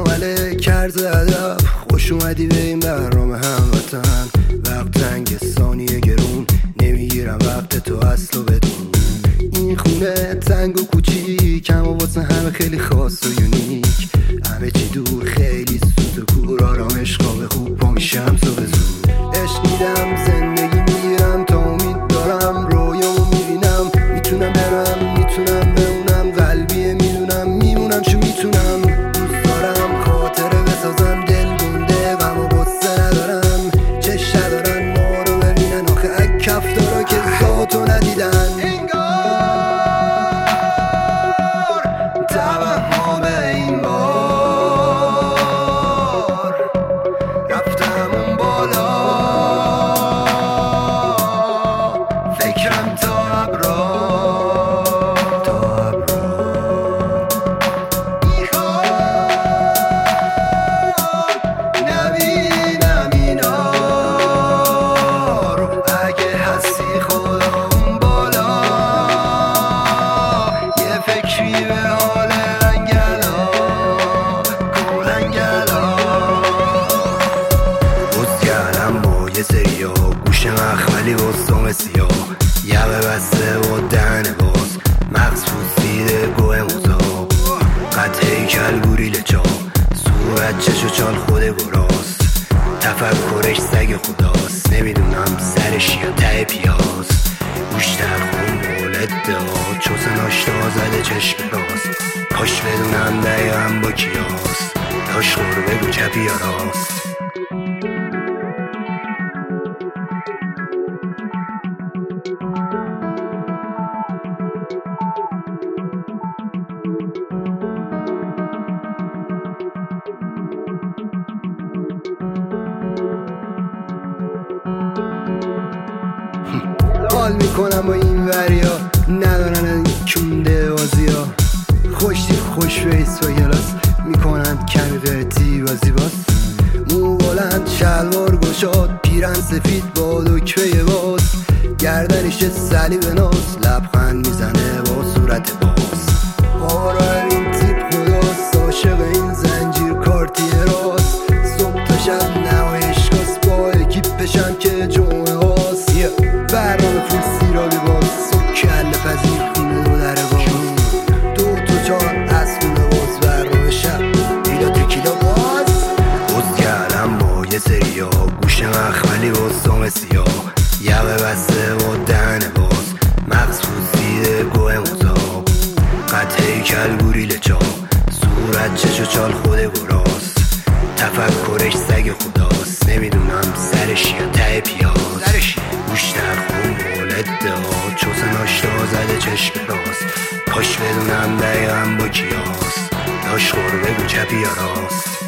سلام علیک عرض ادب، خوش اومدی به این برنامه هموطن. وقت تنگ ثانیه گرون، نمیگیرم وقت تو اصلو بدون. این خونه تنگ و کوچیک، اما واسه همه خیلی خاص و یونیک. همه چی دور خیلی سوت و کور، آرامش خواب خوب پا میشم صبح زود. عشق میدم زندگی میگیرم تا امید دارم، رویامو میبینم میتونم برم میتونم بمونم. قلبیه میدونم میمونم چون میتونم. دوست دارم خاطره بسازم، دل گنده غم و غصه ندارم. چش ندارن ما رو ببینن آخه اکف دارا که ذاتو ندیدن. گوش مخملی و سوم سیاه، یقه بسته و دهن باز، مغز پوسیده گوه مزاب، قد هیکل گوریل چا، صورت چش و چال خود گراست. تفکرش سگ خداست، نمیدونم سرش یا ته پیاز. گوش در خون مولد ها، چوسه ناشتا زده چشم راست. کاش بدونم دقیقم با کیاست، داش خور بگو چپی یا راست. حال میکنم با این وریا، ندارن این کونده بازی ها. خوش فیس و گلاس میکنن کمی قرتی و زیباست. مو بلند شلوار گشاد، پیرن سفید با دکمه باز. گردنش صلیب ناز، لبخند میزنه با صورت باز. آره این تیپ خداست، عاشق این زنجیر کارتی راست. صبح تا شب نمایشگاست، با اکیپشم که جمعه هاست. برنامه فول سیرابی باز، صبح کل پذیر خونه دو در باز. دو تا چار از خونه باز، برنامه شب بیلا تکیلا باز. بز کردم با یه سریا، گوش مخملی و سوم سیاه، یقه بسته و دهن باز، مغز پوسیده گوه مزاب، قد هیکل گوریل چا، صورت چش و چال خود گراست. تفکرش سگ خداست، نمیدونم سرش یا ته پیاز. گوش در خون مولد ها، چوسه ناشتا زده چشم راست. کاش بدونم دقیقم با کیاست، داش خور بگو چپی یا راست.